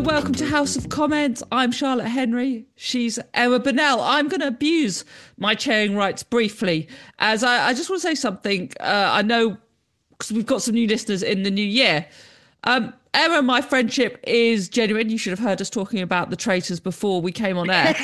welcome to House of Comments. I'm Charlotte Henry. She's Emma Burnell. I'm going to abuse my chairing rights briefly, as I just want to say something. I know because we've got some new listeners in the new year. Emma, my friendship is genuine. You should have heard us talking about the traitors before we came on air.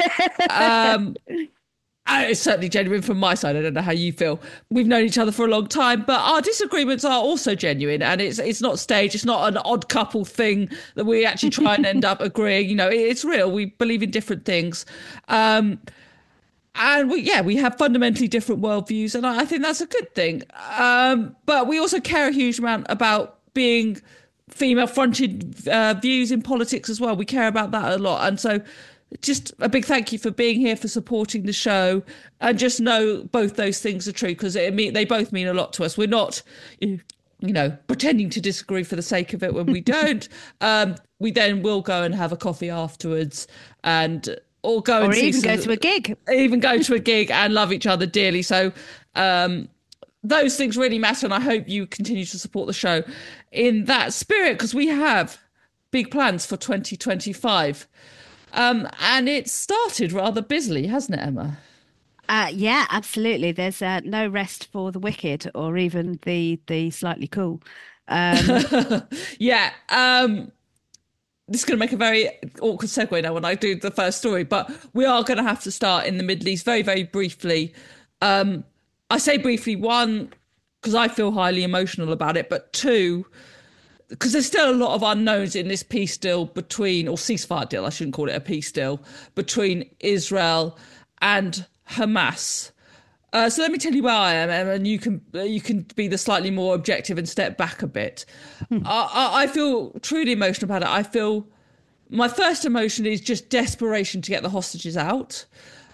It's certainly genuine from my side. I don't know how you feel. We've known each other for a long time, but our disagreements are also genuine, and it's not staged. It's not an odd couple thing that we actually try and end up agreeing. You know, it's real. We believe in different things. And we have fundamentally different worldviews, and I think that's a good thing. But we also care a huge amount about being female-fronted views in politics as well. We care about that a lot, and so just a big thank you for being here, for supporting the show, and just know both those things are true, because they both mean a lot to us. We're not, pretending to disagree for the sake of it when we don't. We then will go and have a coffee afterwards, or go and even go to a gig. Even go to a gig and love each other dearly. So those things really matter, and I hope you continue to support the show in that spirit, because we have big plans for 2025. And it started rather busily, hasn't it, Emma? Yeah, absolutely. There's no rest for the wicked, or even the slightly cool. Yeah. This is going to make a very awkward segue now when I do the first story, but we are going to have to start in the Middle East very, very briefly. I say briefly, one, because I feel highly emotional about it, but two, because there's still a lot of unknowns in this peace deal or ceasefire deal, I shouldn't call it a peace deal, between Israel and Hamas. So let me tell you where I am, and you can be the slightly more objective and step back a bit. I feel truly emotional about it. I feel my first emotion is just desperation to get the hostages out.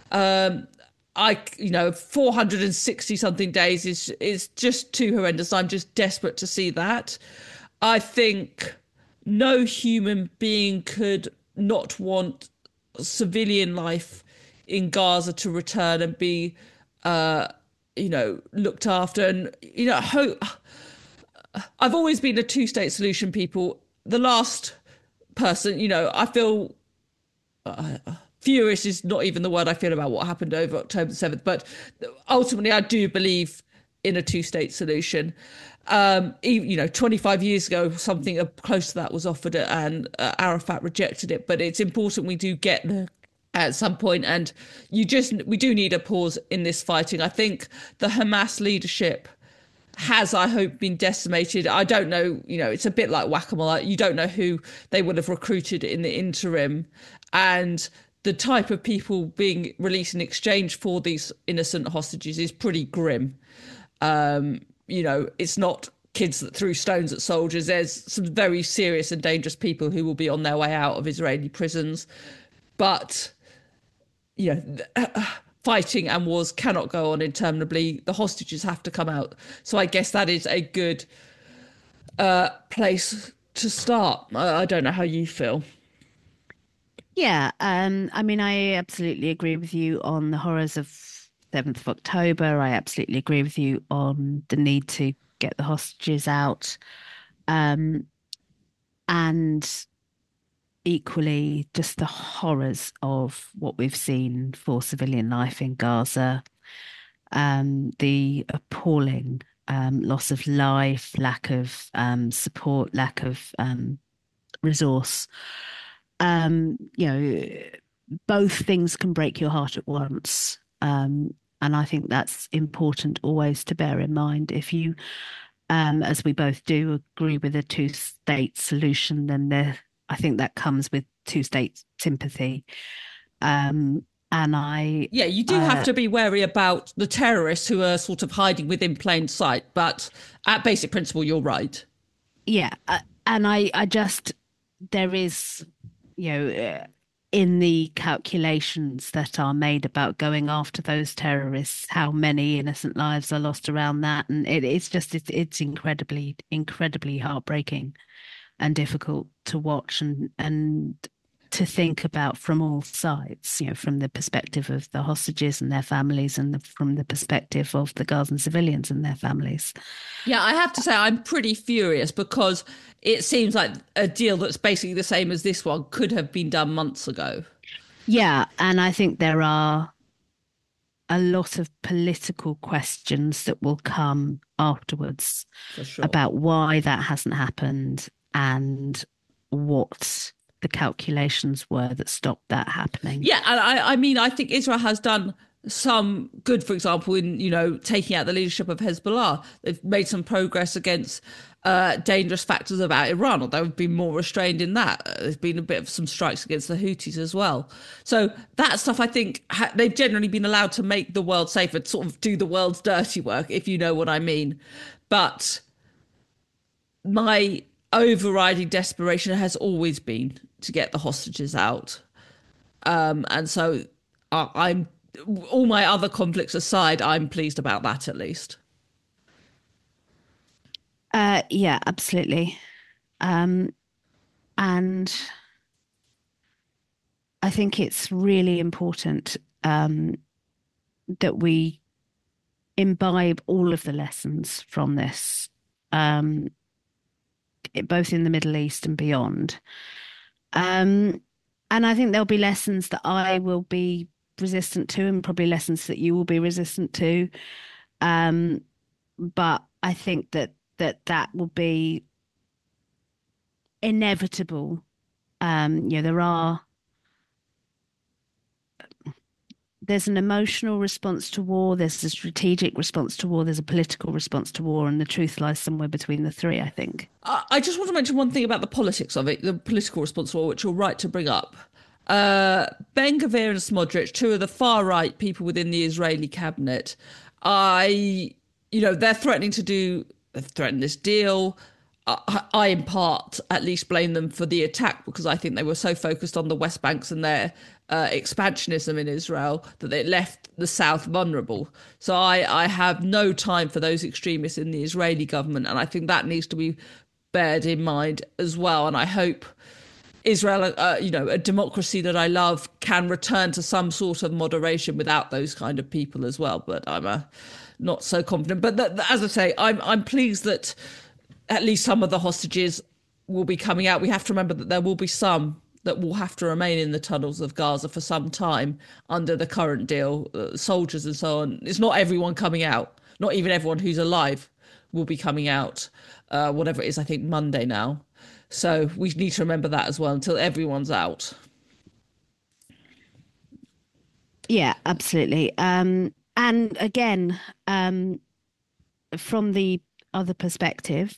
460 something days is just too horrendous. I'm just desperate to see that. I think no human being could not want civilian life in Gaza to return and be, looked after. And, I've always been a two-state solution, people. The last person, I feel furious is not even the word I feel about what happened over October the 7th. But ultimately, I do believe in a two-state solution. 25 years ago, something close to that was offered, and Arafat rejected it. But it's important we do get there at some point, and we do need a pause in this fighting. I think the Hamas leadership has, I hope, been decimated. I don't know, it's a bit like whack-a-mole. You don't know who they would have recruited in the interim, and the type of people being released in exchange for these innocent hostages is pretty grim. It's not kids that threw stones at soldiers. There's some very serious and dangerous people who will be on their way out of Israeli prisons. But, fighting and wars cannot go on interminably. The hostages have to come out. So I guess that is a good place to start. I don't know how you feel. Yeah, I absolutely agree with you on the horrors of 7th of October. I absolutely agree with you on the need to get the hostages out. And equally, just the horrors of what we've seen for civilian life in Gaza. The appalling loss of life, lack of support, lack of resource. Both things can break your heart at once. And I think that's important always to bear in mind. If you, as we both do, agree with a two-state solution, then I think that comes with two-state sympathy. You do have to be wary about the terrorists who are sort of hiding within plain sight. But at basic principle, you're right. Yeah, there is, in the calculations that are made about going after those terrorists, how many innocent lives are lost around that. And it's incredibly, incredibly heartbreaking and difficult to watch and to think about from all sides, from the perspective of the hostages and their families, and from the perspective of the Gazan civilians and their families. Yeah, I have to say I'm pretty furious, because it seems like a deal that's basically the same as this one could have been done months ago. Yeah, and I think there are a lot of political questions that will come afterwards For sure. about why that hasn't happened and what the calculations were that stopped that happening. Yeah, and I mean, I think Israel has done some good, for example, in, taking out the leadership of Hezbollah. They've made some progress against dangerous factors about Iran, although they've been more restrained in that. There's been a bit of some strikes against the Houthis as well. So that stuff, I think, they've generally been allowed to make the world safer, sort of do the world's dirty work, if you know what I mean. But my overriding desperation has always been to get the hostages out. And so I'm all my other conflicts aside, I'm pleased about that at least. Yeah, absolutely. Um, and I think it's really important that we imbibe all of the lessons from this, um, both in the Middle East and beyond. Um, and I think there'll be lessons that I will be resistant to, and probably lessons that you will be resistant to. Um, but I think that will be inevitable. There are there's an emotional response to war, there's a strategic response to war, there's a political response to war, and the truth lies somewhere between the three, I think. I just want to mention one thing about the politics of it, the political response, which you're right to bring up. Ben Gvir and Smodrich, two of the far right people within the Israeli cabinet, they're threatening they've threatened this deal. I, in part, at least blame them for the attack because I think they were so focused on the West Banks and their expansionism in Israel that they left the South vulnerable. So I have no time for those extremists in the Israeli government. And I think that needs to be bared in mind as well. And I hope Israel, a democracy that I love, can return to some sort of moderation without those kind of people as well. But I'm not so confident. But as I say, I'm pleased that at least some of the hostages will be coming out. We have to remember that there will be some that will have to remain in the tunnels of Gaza for some time under the current deal, soldiers and so on. It's not everyone coming out, not even everyone who's alive will be coming out, whatever it is, I think Monday now. So we need to remember that as well until everyone's out. Yeah, absolutely. And again, from the other perspective,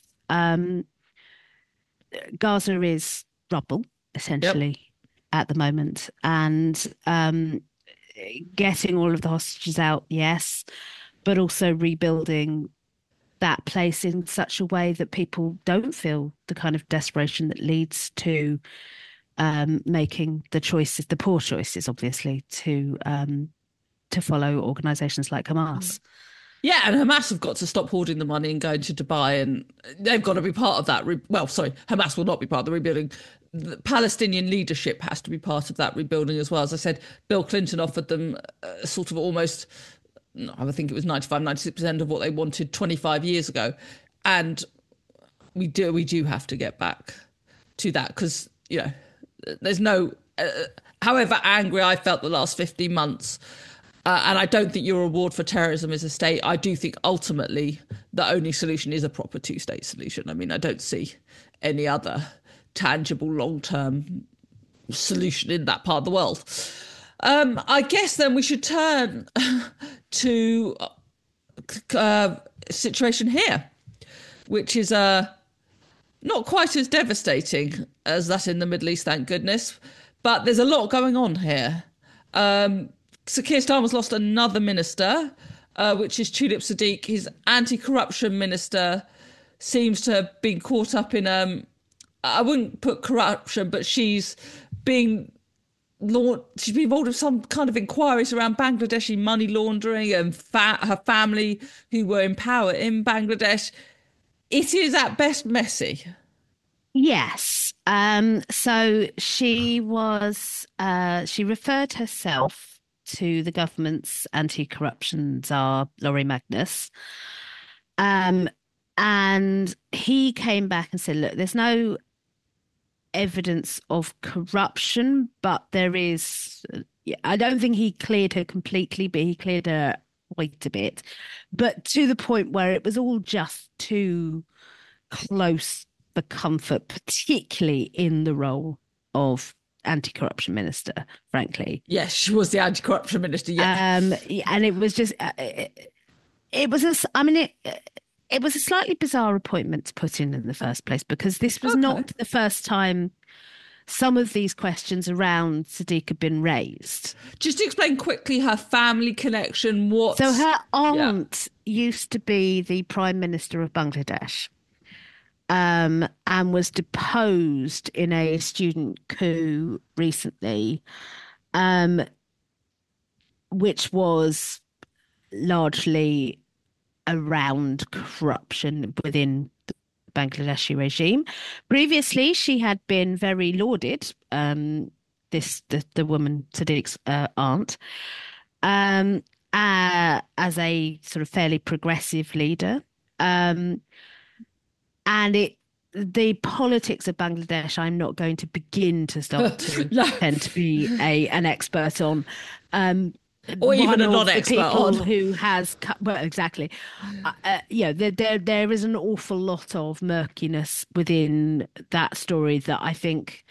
Gaza is rubble Yep. essentially at the moment, and getting all of the hostages out, yes, but also rebuilding that place in such a way that people don't feel the kind of desperation that leads to making the choices, the poor choices, obviously, to follow organisations like Hamas. Yeah, and Hamas have got to stop hoarding the money and going to Dubai, and they've got to be part of that. Well, sorry, Hamas will not be part of the rebuilding. The Palestinian leadership has to be part of that rebuilding as well. As I said, Bill Clinton offered them sort of almost, I think it was 95, 96% of what they wanted 25 years ago. And we do have to get back to that because, there's no, however angry I felt the last 15 months, and I don't think your reward for terrorism is a state. I do think ultimately the only solution is a proper two-state solution. I mean, I don't see any other tangible long-term solution in that part of the world. I guess then we should turn to situation here, which is not quite as devastating as that in the Middle East, thank goodness. But there's a lot going on here. So Keir Starmer's lost another minister, which is Tulip Sadiq. His anti-corruption minister seems to have been caught up in, I wouldn't put corruption, but she's been involved in some kind of inquiries around Bangladeshi money laundering and her family who were in power in Bangladesh. It is at best messy. Yes. So she referred herself to the government's anti-corruption czar, Laurie Magnus. Um, And he came back and said, look, there's no evidence of corruption, but there is. I don't think he cleared her completely, but he cleared her quite a bit. But to the point where it was all just too close for comfort, particularly in the role of anti-corruption minister, frankly. Yes, she was the anti-corruption minister. Yeah. And it was just, it was it was a slightly bizarre appointment to put in the first place, because this was not the first time some of these questions around Sadiq had been raised. Just to explain quickly her family connection. So her aunt used to be the Prime Minister of Bangladesh, and was deposed in a student coup recently, which was largely around corruption within the Bangladeshi regime. Previously, she had been very lauded, the woman, Sadiq's aunt, as a sort of fairly progressive leader. And the politics of Bangladesh, I'm not going to begin to start to pretend to be an expert on. Or even a non-expert on. Who has, well, exactly. There is an awful lot of murkiness within that story that I think,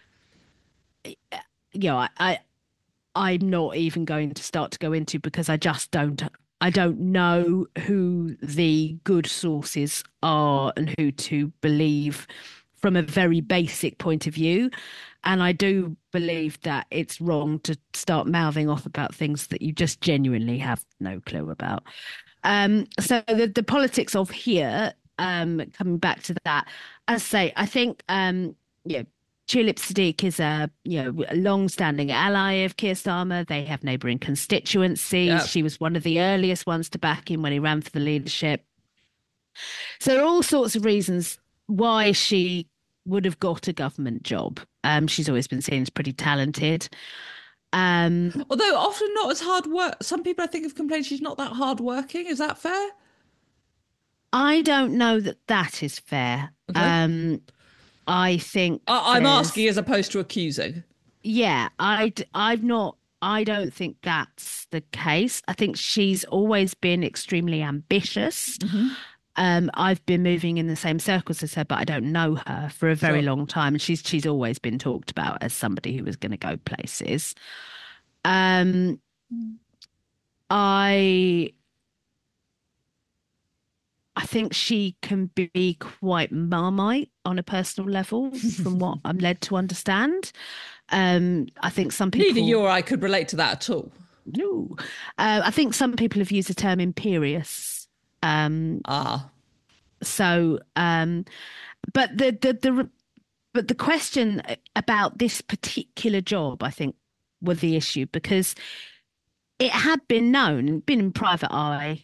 I'm not even going to start to go into, because I don't know who the good sources are and who to believe from a very basic point of view. And I do believe that it's wrong to start mouthing off about things that you just genuinely have no clue about. So the politics of here, coming back to that, as I say, I think, Tulip Siddiq is a long-standing ally of Keir Starmer. They have neighbouring constituencies. Yep. She was one of the earliest ones to back him when he ran for the leadership. So there are all sorts of reasons why she would have got a government job. She's always been seen as pretty talented. Although often not as hard work. Some people, I think, have complained she's not that hard working. Is that fair? I don't know that is fair. Okay. I think I'm asking as opposed to accusing. Yeah, I don't think that's the case. I think she's always been extremely ambitious. Mm-hmm. I've been moving in the same circles as her, but I don't know her for a very long time. And she's always been talked about as somebody who was going to go places. I think she can be quite Marmite on a personal level, from what I'm led to understand. I think some people... Neither you or I could relate to that at all. No. I think some people have used the term imperious. So, but the question about this particular job, I think, was the issue, because it had been known, been in private eye,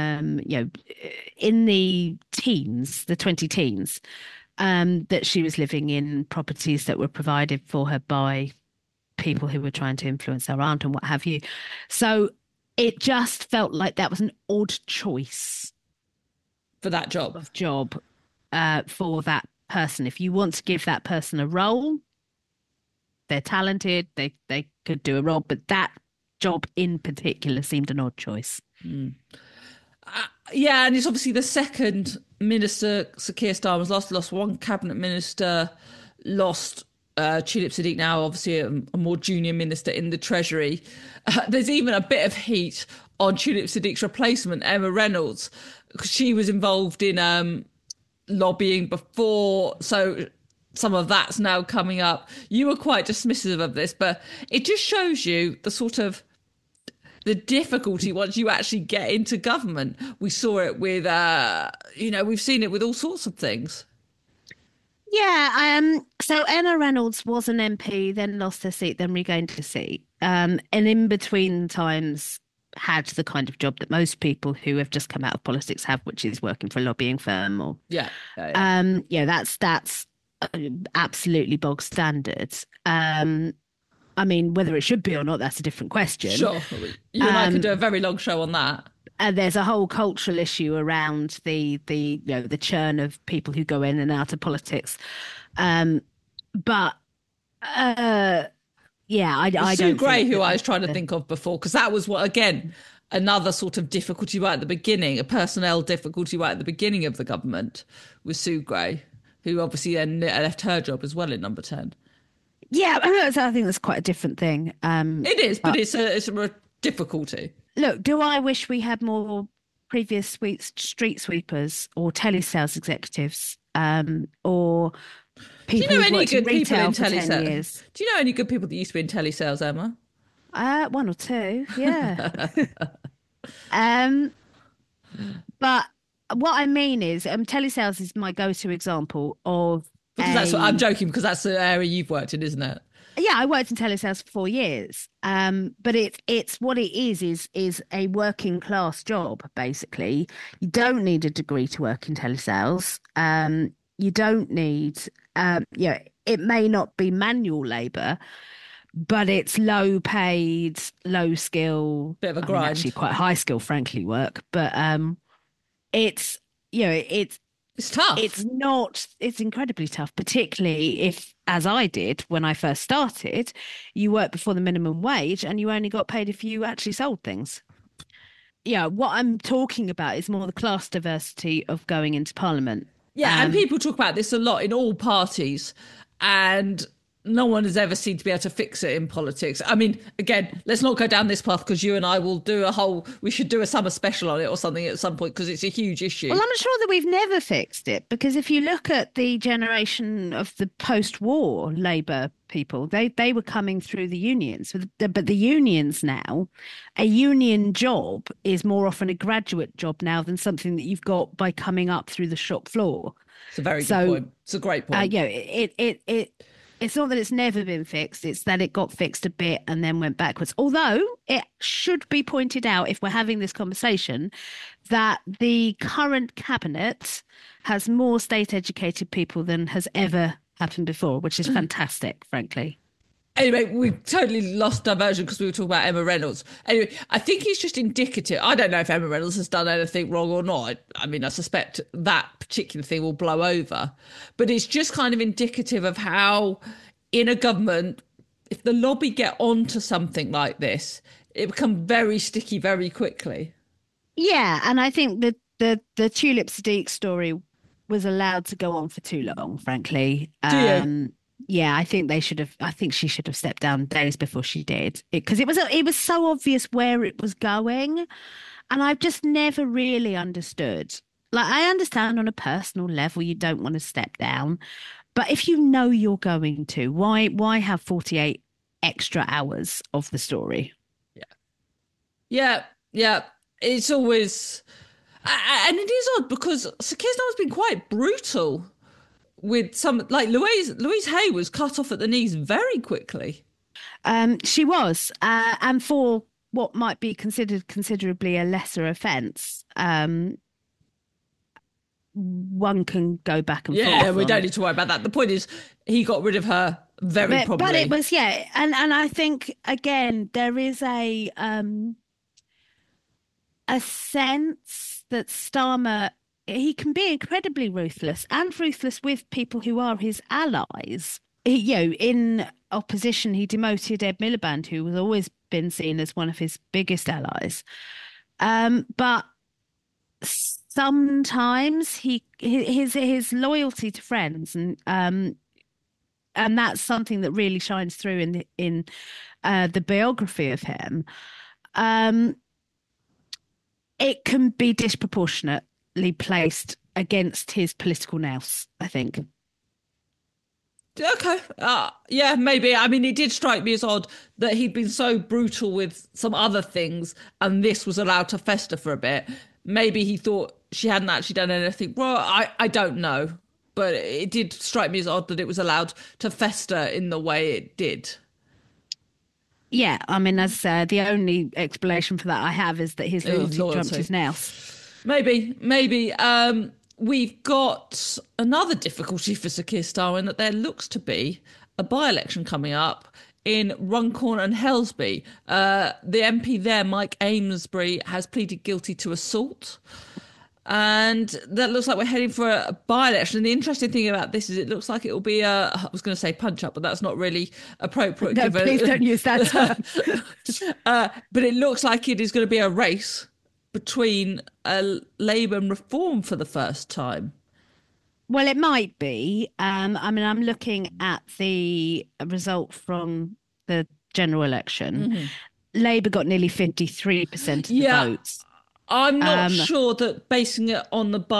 in the teens, the 20 teens, that she was living in properties that were provided for her by people who were trying to influence her aunt and what have you. So it just felt like that was an odd choice for that job. For that person. If you want to give that person a role, they're talented, they could do a role, but that job in particular seemed an odd choice. Mm. Yeah, and it's obviously the second minister Sir Keir Starmer's lost one cabinet minister, lost Tulip Siddiq, now obviously a more junior minister in the Treasury. There's even a bit of heat on Tulip Siddiq's replacement, Emma Reynolds, because she was involved in lobbying before, so some of that's now coming up. You were quite dismissive of this, but it just shows you the sort of the difficulty once you actually get into government. We saw it with, we've seen it with all sorts of things. Yeah. So Emma Reynolds was an MP, then lost her seat, then regained her seat. And in between times had the kind of job that most people who have just come out of politics have, which is working for a lobbying firm or that's absolutely bog standard. I mean, whether it should be or not, that's a different question. Sure. You and I could do a very long show on that. And there's a whole cultural issue around the the churn of people who go in and out of politics. Um, but uh, yeah, I Sue don't Gray, think who that I was trying to think of before, because that was what, again, another sort of difficulty right at the beginning, a personnel difficulty right at the beginning of the government with Sue Gray, who obviously then left her job as well in Number 10. Yeah, I think that's quite a different thing. It is, but But it's a difficulty. look, do I wish we had more previous street sweepers or telesales executives, or Do you people know who've any worked in good people retail in for 10 telesales? years? Do you know any good people that used to be in telesales, Emma? One or two, yeah. Um, but what I mean is, telesales is my go-to example of Because that's what I'm a joking, because that's the area you've worked in, isn't it? yeah, I worked in telesales for 4 years. But it's what it is a working class job, basically. You don't need a degree to work in telesales. You don't need it may not be manual labor, but it's low paid, low skill, Bit of a I mean actually grind. quite high skill, frankly, work. But it's it's It's tough. it's incredibly tough, particularly if, as I did when I first started, you worked before the minimum wage and you only got paid if you actually sold things. Yeah, what I'm talking about is more the class diversity of going into Parliament. Yeah, and Um, people talk about this a lot in all parties, and no one has ever seemed to be able to fix it in politics. I mean, again, let's not go down this path because you and I will do we should do a summer special on it or something at some point because it's a huge issue. well, I'm sure that we've never fixed it because if you look at the generation of the post-war Labour people, they were coming through the unions, but the unions now, a union job is more often a graduate job now than something that you've got by coming up through the shop floor. It's a very good So point. It's a great point. it's not that it's never been fixed, it's that it got fixed a bit and then went backwards. Although it should be pointed out, if we're having this conversation, that the current cabinet has more state educated people than has ever happened before, which is fantastic, frankly. Anyway, we've totally lost diversion because we were talking about Emma Reynolds. Anyway, I think it's just indicative. I don't know if Emma Reynolds has done anything wrong or not. I mean, I suspect that particular thing will blow over. But it's just kind of indicative of how, in a government, if the lobby get onto something like this, it becomes very sticky very quickly. Yeah, and I think that the Tulip Sadiq story was allowed to go on for too long, frankly. Do you? Yeah, I think they should have. I think she should have stepped down days before she did, because it was so obvious where it was going, and I've just never really understood. Like, I understand on a personal level you don't want to step down, but if you know you're going to, why have 48 extra hours of the story? Yeah, yeah. It's always. And it is odd because Sir Keir Starmer's been quite brutal with some, like Louise Hay was cut off at the knees very quickly. She was, and for what might be considered considerably a lesser offence, one can go back and Yeah, forth we on don't it. need to worry about that. The point is, he got rid of her very But it promptly. was, yeah, and I think again there is a sense that Starmer, he can be incredibly ruthless and ruthless with people who are his allies. In opposition, he demoted Ed Miliband, who has always been seen as one of his biggest allies. But sometimes his loyalty to friends and that's something that really shines through in the biography of him. Um, it can be disproportionately placed against his political nous, I think. Okay. Yeah, maybe. I mean, it did strike me as odd that he'd been so brutal with some other things and this was allowed to fester for a bit. Maybe he thought she hadn't actually done anything. Well, I don't know. But it did strike me as odd that it was allowed to fester in the way it did. Yeah, I mean, as the only explanation for that I have is that his loyalty trumped his nous. Maybe. We've got another difficulty for Sir Keir Starmer in that there looks to be a by-election coming up in Runcorn and Helsby. The MP there, Mike Amesbury, has pleaded guilty to assault. And that looks like we're heading for a by-election. And the interesting thing about this is it looks like it will be I was going to say punch-up, but that's not really appropriate. No, please don't use that term. But it looks like it is going to be a race between Labour and Reform for the first time. Well, it might be. I mean, I'm looking at the result from the general election. Mm-hmm. Labour got nearly 53% of the votes. I'm not sure that basing it on the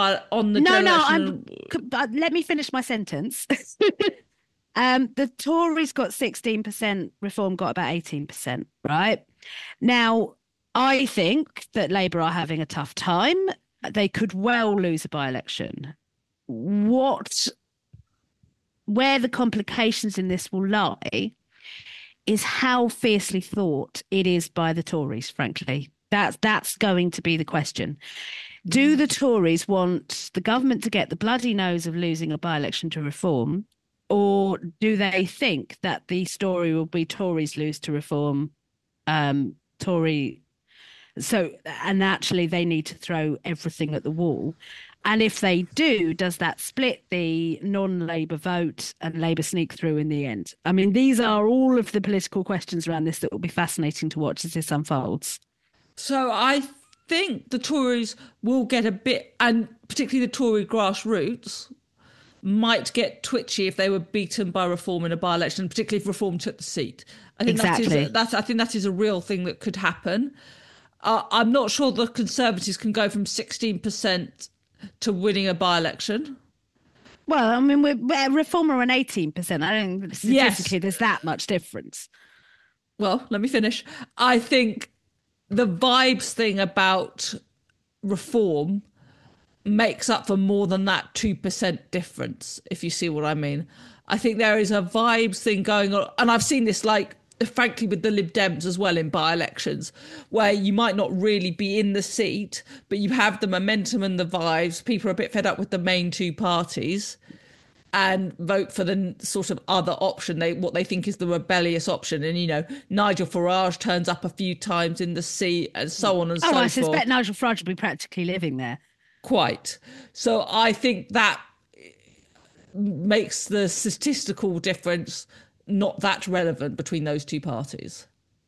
let me finish my sentence. The Tories got 16%, Reform got about 18%, right? Now, I think that Labour are having a tough time. They could well lose a by-election. Where the complications in this will lie is how fiercely thought it is by the Tories, frankly. That's going to be the question. Do the Tories want the government to get the bloody nose of losing a by-election to Reform, or do they think that the story will be Tories lose to Reform, and actually they need to throw everything at the wall? And if they do, does that split the non-Labour vote and Labour sneak through in the end? I mean, these are all of the political questions around this that will be fascinating to watch as this unfolds. So I think the Tories will get a bit, and particularly the Tory grassroots might get twitchy if they were beaten by Reform in a by-election, particularly if Reform took the seat. I think I think that is a real thing that could happen. I'm not sure the Conservatives can go from 16% to winning a by-election. Well, I mean, we're Reform are on 18%. I don't think statistically there's that much difference. Well, let me finish. I think the vibes thing about Reform makes up for more than that 2% difference, if you see what I mean. I think there is a vibes thing going on, and I've seen this, like, frankly, with the Lib Dems as well in by-elections, where you might not really be in the seat, but you have the momentum and the vibes. People are a bit fed up with the main two parties and vote for the sort of other option, what they think is the rebellious option. And, you know, Nigel Farage turns up a few times in the seat and so on and so forth. I suspect Nigel Farage will be practically living there. Quite. So I think that makes the statistical difference not that relevant between those two parties.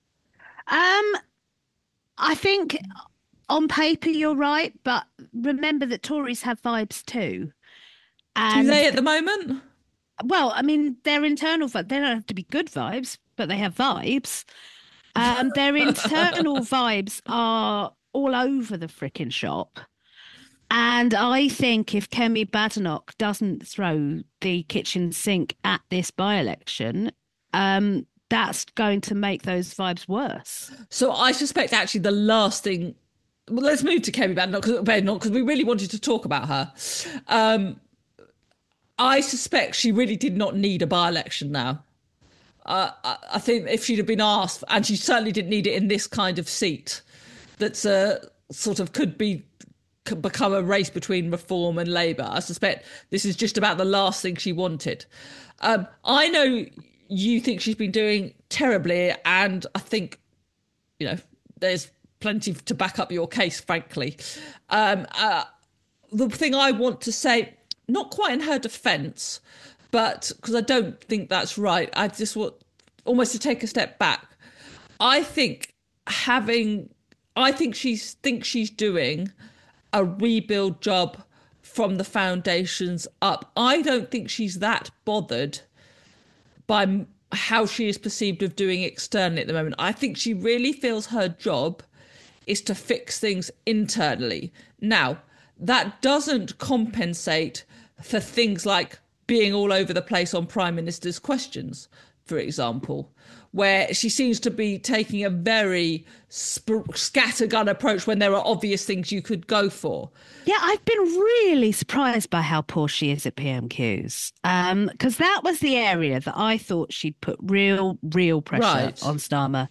I think on paper you're right, but remember that Tories have vibes too. And do they at the moment? Well, I mean, their internal vibes, they don't have to be good vibes, but they have vibes. Their internal vibes are all over the frickin' shop. And I think if Kemi Badenoch doesn't throw the kitchen sink at this by-election, that's going to make those vibes worse. So I suspect actually the last thing... Well, let's move to Kemi Badenoch because we really wanted to talk about her. I suspect she really did not need a by-election now. I think if she'd have been asked, and she certainly didn't need it in this kind of seat, that's sort of could become a race between Reform and Labour. I suspect this is just about the last thing she wanted. I know you think she's been doing terribly, and I think, you know, there's plenty to back up your case, frankly. The thing I want to say, not quite in her defence, but because I don't think that's right, I just want almost to take a step back. I think she's doing a rebuild job from the foundations up. I don't think she's that bothered by how she is perceived of doing externally at the moment. I think she really feels her job is to fix things internally. Now, that doesn't compensate for things like being all over the place on Prime Minister's questions, for example, where she seems to be taking a very scattergun approach when there are obvious things you could go for. Yeah, I've been really surprised by how poor she is at PMQs, because that was the area that I thought she'd put real pressure on Starmer.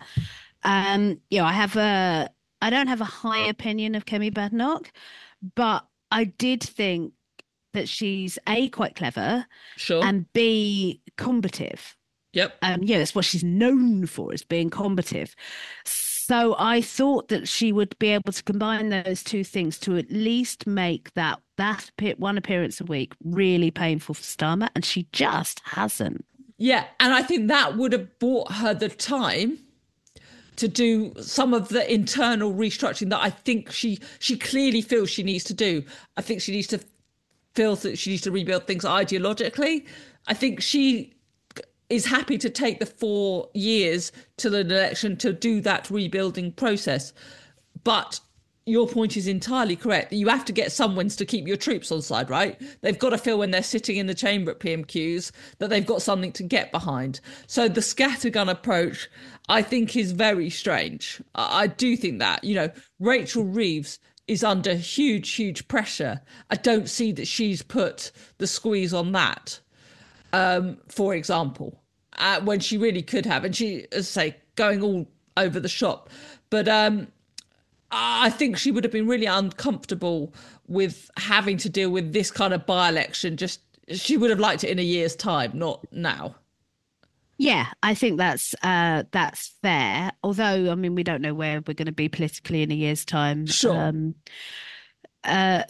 I don't have a high opinion of Kemi Badenoch, but I did think that she's A, quite clever, sure, and B, combative. Yep. It's what she's known for, is being combative. So I thought that she would be able to combine those two things to at least make that one appearance a week really painful for Starmer, and she just hasn't. Yeah, and I think that would have bought her the time to do some of the internal restructuring that I think she clearly feels she needs to do. I think she needs to feel that she needs to rebuild things ideologically. I think she is happy to take the 4 years till an election to do that rebuilding process. But your point is entirely correct. You have to get some wins to keep your troops on side, right? They've got to feel when they're sitting in the chamber at PMQs that they've got something to get behind. So the scattergun approach, I think, is very strange. I do think that, Rachel Reeves is under huge, huge pressure. I don't see that she's put the squeeze on that, for example, when she really could have. And she, as I say, going all over the shop. But I think she would have been really uncomfortable with having to deal with this kind of by-election. Just she would have liked it in a year's time, not now. Yeah, I think that's fair. Although, I mean, we don't know where we're going to be politically in a year's time. Sure. Uh,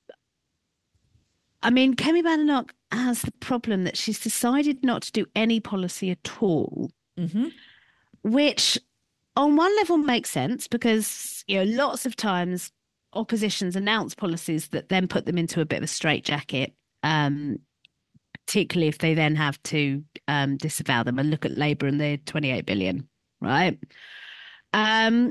I mean, Kemi Badenoch has the problem that she's decided not to do any policy at all, which on one level makes sense because, lots of times oppositions announce policies that then put them into a bit of a straitjacket, particularly if they then have to disavow them. And look at Labour and their 28 billion, right? But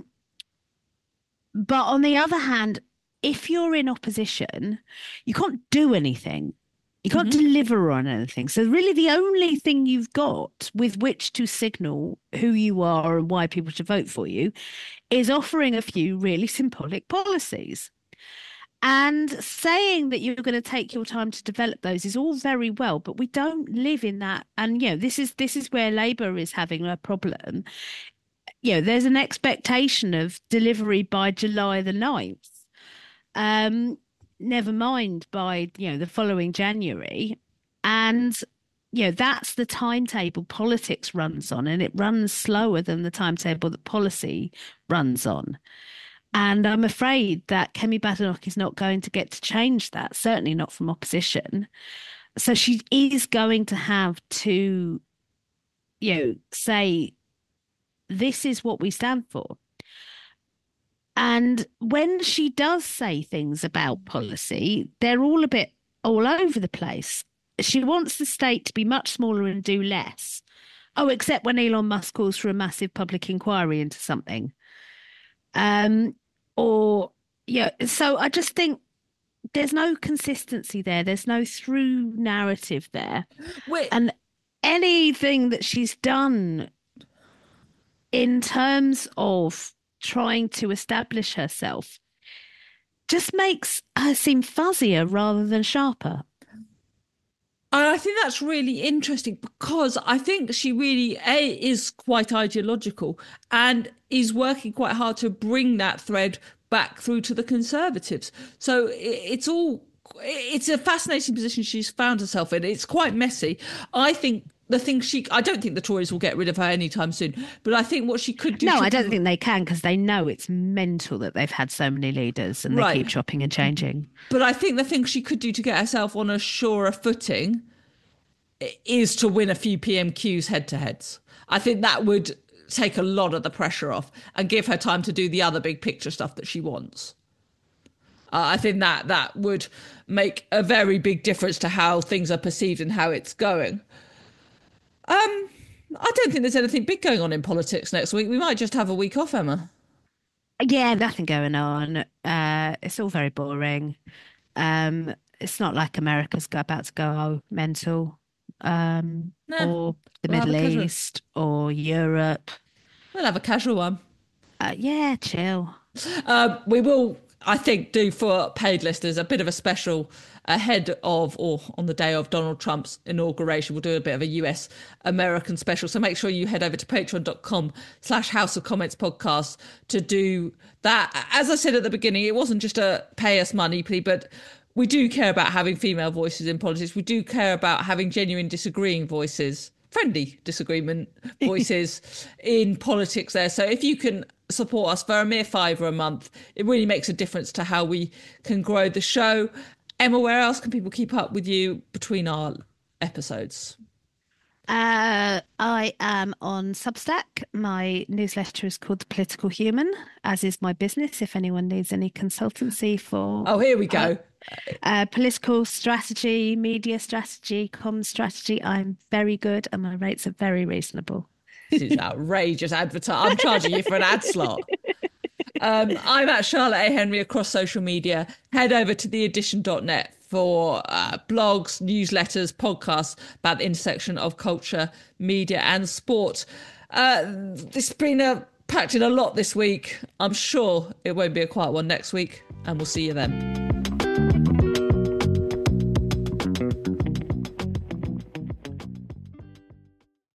on the other hand, if you're in opposition, you can't do anything. You can't deliver on anything. So really the only thing you've got with which to signal who you are and why people should vote for you is offering a few really symbolic policies. And saying that you're going to take your time to develop those is all very well, but we don't live in that. And, this is where Labour is having a problem. There's an expectation of delivery by July the 9th. Never mind by, the following January. And, that's the timetable politics runs on, and it runs slower than the timetable that policy runs on. And I'm afraid that Kemi Badenoch is not going to get to change that, certainly not from opposition. So she is going to have to, say, this is what we stand for. And when she does say things about policy, they're all a bit all over the place. She wants the state to be much smaller and do less. Oh, except when Elon Musk calls for a massive public inquiry into something. So I just think there's no consistency there. There's no through narrative there. Wait. And anything that she's done in terms of trying to establish herself just makes her seem fuzzier rather than sharper. And I think that's really interesting because I think she really is quite ideological and is working quite hard to bring that thread back through to the Conservatives. So it's a fascinating position she's found herself in. It's quite messy. I think I don't think the Tories will get rid of her anytime soon, but I think what she could do. No, I don't think they can because they know it's mental that they've had so many leaders and they keep chopping and changing. But I think the thing she could do to get herself on a surer footing is to win a few PMQs head-to-heads. I think that would take a lot of the pressure off and give her time to do the other big picture stuff that she wants. I think that would make a very big difference to how things are perceived and how it's going. I don't think there's anything big going on in politics next week. We might just have a week off, Emma. Yeah, nothing going on. It's all very boring. It's not like America's about to go mental, or the Middle East or Europe. We'll have a casual one. Yeah, chill. We will, I think, do for paid listeners a bit of a special ahead of or on the day of Donald Trump's inauguration. We'll do a bit of a US American special. So make sure you head over to patreon.com/House of Comments podcast to do that. As I said at the beginning, it wasn't just a pay us money plea, but we do care about having female voices in politics. We do care about having genuine disagreeing voices friendly disagreement voices in politics there. So if you can support us for a mere £5 a month, it really makes a difference to how we can grow the show. Emma, where else can people keep up with you between our episodes? I am on Substack. My newsletter is called The Political Human, as is my business, if anyone needs any consultancy for Oh, here we go. Political strategy, media strategy, comms strategy. I'm very good and my rates are very reasonable. This is outrageous advertising. I'm charging you for an ad slot. I'm at Charlotte A. Henry across social media. Head over to theedition.net for blogs, newsletters, podcasts about the intersection of culture, media and sport. It's been packed in a lot this week. I'm sure it won't be a quiet one next week, and we'll see you then.